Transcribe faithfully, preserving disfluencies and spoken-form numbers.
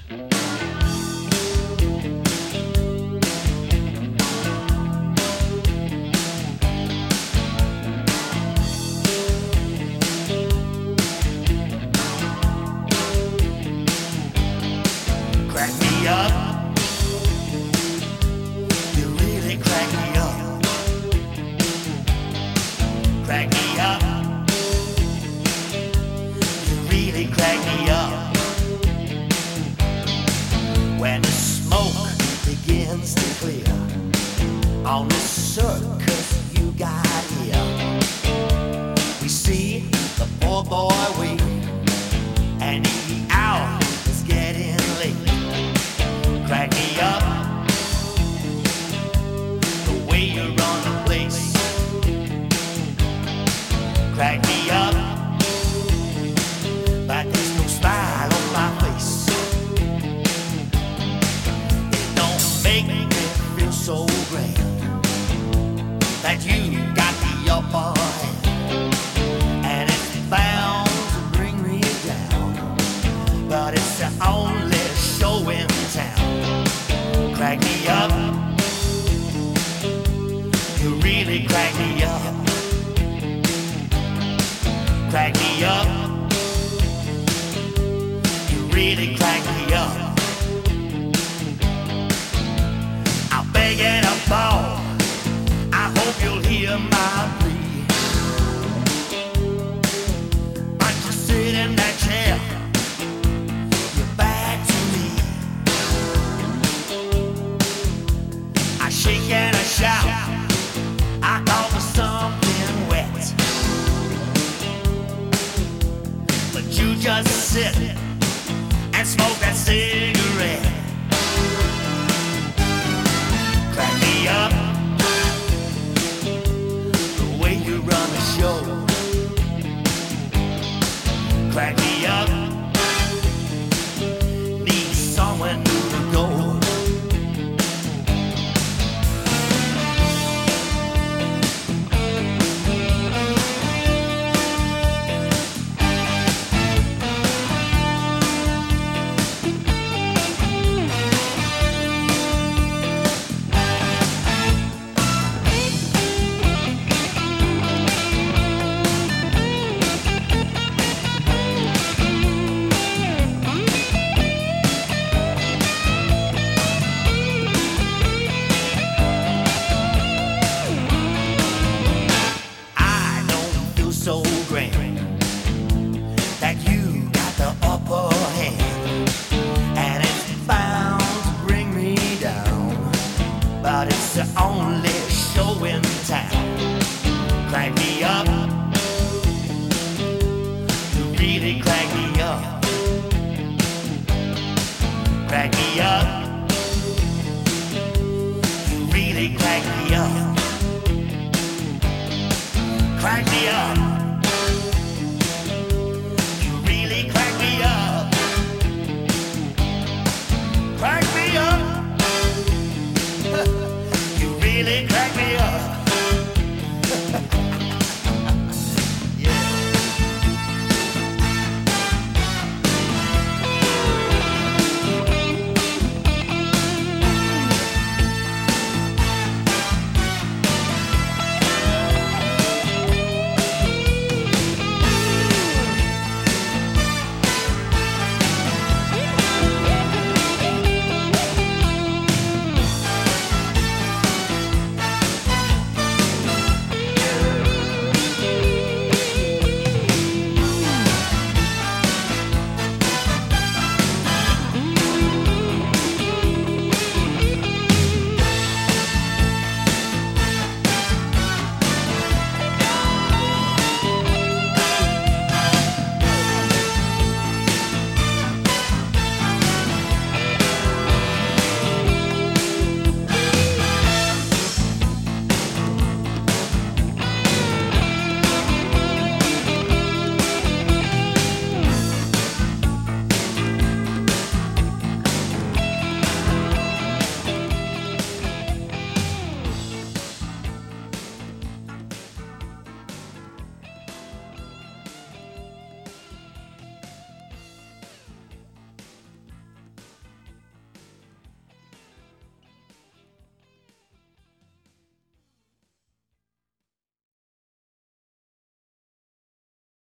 Crack me up, you really crack me up. Crack me up, you really crack me up. When the smoke begins to clear on the circus you got here, we see the poor boy weep, and the hour is getting late. Crack me up, the way you run the place. Crack me up, but there's no smile on my face. It don't make me feel so great that you got the upper hand, and it's bound to bring me down, but it's the only show in town. Crack me up, you really crack me up. Crack me up, you really crack me up. I'll beg and I'll bawl, I hope you'll hear my plea. But you sit in that chair, your back to me. I shake and I shout, I call for something wet. But you just sit and smoke that cigarette. Crack me up, the way you run the show. Crack me up, need somewhere new to go. So grand that you got the upper hand, and it's bound to bring me down, but it's the only show in town. Crack me up, you really crack me up. Crack me up.